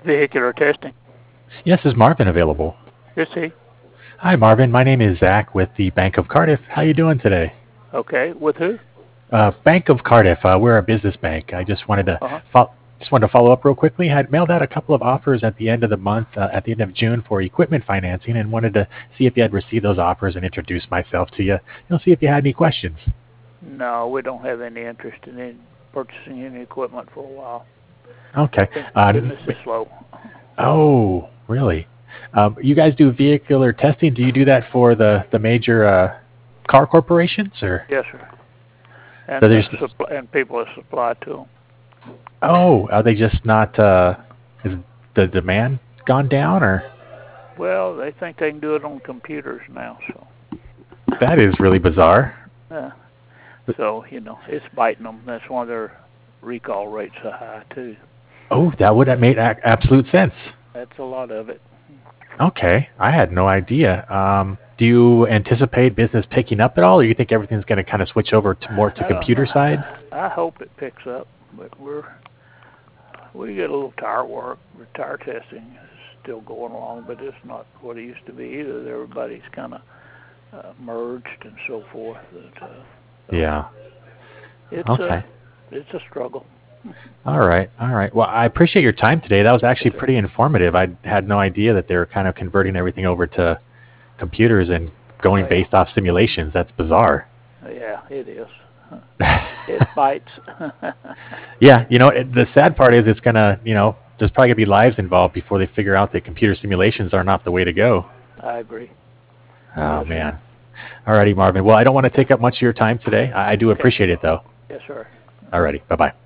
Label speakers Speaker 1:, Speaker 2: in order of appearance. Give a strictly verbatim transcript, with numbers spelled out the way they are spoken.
Speaker 1: Vehicular testing.
Speaker 2: Yes, is Marvin available?
Speaker 1: Is he?
Speaker 2: Hi, Marvin. My name is Zach with the Bank of Cardiff. How you doing today?
Speaker 1: Okay. With who?
Speaker 2: Uh, Bank of Cardiff. Uh, we're a business bank. I just wanted to
Speaker 1: Uh-huh.
Speaker 2: fo- just wanted to follow up real quickly. Had mailed out a couple of offers at the end of the month, uh, at the end of June, for equipment financing, and wanted to see if you had received those offers and introduce myself to you. You know, see if you had any questions.
Speaker 1: No, we don't have any interest in any, purchasing any equipment for a while.
Speaker 2: Okay.
Speaker 1: Bu-
Speaker 2: Uh,
Speaker 1: Business is slow.
Speaker 2: oh, really? Um, you guys do vehicular testing? Do you do that for the the major uh, car corporations, or
Speaker 1: Yes, sir.
Speaker 2: so
Speaker 1: And the
Speaker 2: there's
Speaker 1: supply, and people are supplied to them.
Speaker 2: oh, are they just not? Uh, is the demand gone down, or
Speaker 1: Well, they think they can do it on computers now, so
Speaker 2: that is really bizarre.
Speaker 1: uh, so you know it's biting them. That's why their recall rates are high too.
Speaker 2: Oh, that would have made a- absolute sense.
Speaker 1: That's a lot of it.
Speaker 2: Okay, I had no idea. Um, do you anticipate business picking up at all, or you think everything's going to kind of switch over to more to
Speaker 1: I don't
Speaker 2: computer
Speaker 1: know.
Speaker 2: side?
Speaker 1: I hope it picks up, but we're we get a little tire work. Tire testing is still going along, but it's not what it used to be either. Everybody's kind of uh, merged and so forth. That, uh, so
Speaker 2: Yeah.
Speaker 1: it's a
Speaker 2: Okay.
Speaker 1: it's a struggle.
Speaker 2: All right. All right. Well, I appreciate your time today. That was
Speaker 1: Yes,
Speaker 2: actually
Speaker 1: sir.
Speaker 2: pretty informative. I had no idea that they were kind of converting everything over to computers and going
Speaker 1: Oh yeah,
Speaker 2: based off simulations. That's bizarre.
Speaker 1: yeah, it is. It bites.
Speaker 2: Yeah, you know, it, the sad part is it's gonna, you know, there's probably gonna be lives involved before they figure out that computer simulations are not the way to go.
Speaker 1: I agree.
Speaker 2: Oh
Speaker 1: Yes, sir.
Speaker 2: man. Alrighty, Marvin. Well, I don't want to take up much of your time today. I, I do
Speaker 1: Okay.
Speaker 2: appreciate it though.
Speaker 1: Yes, sir.
Speaker 2: Alrighty. Bye bye.